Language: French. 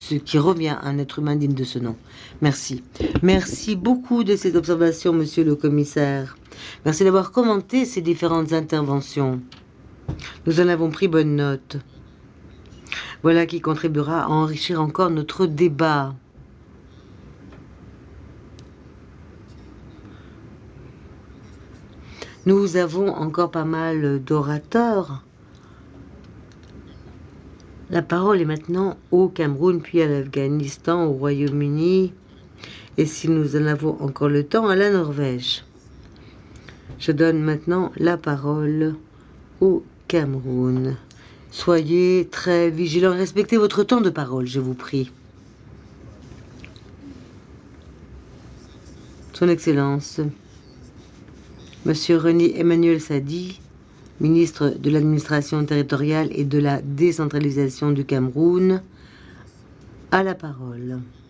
ce qui revient à un être humain digne de ce nom. Merci. Merci beaucoup de ces observations, monsieur le commissaire. Merci d'avoir commenté ces différentes interventions. Nous en avons pris bonne note. Voilà qui contribuera à enrichir encore notre débat. Nous avons encore pas mal d'orateurs. La parole est maintenant au Cameroun, puis à l'Afghanistan, au Royaume-Uni, et si nous en avons encore le temps, à la Norvège. Je donne maintenant la parole au Cameroun. Soyez très vigilants, respectez votre temps de parole, je vous prie. Son Excellence, Monsieur René Emmanuel Sadi, ministre de l'Administration territoriale et de la décentralisation du Cameroun, a la parole.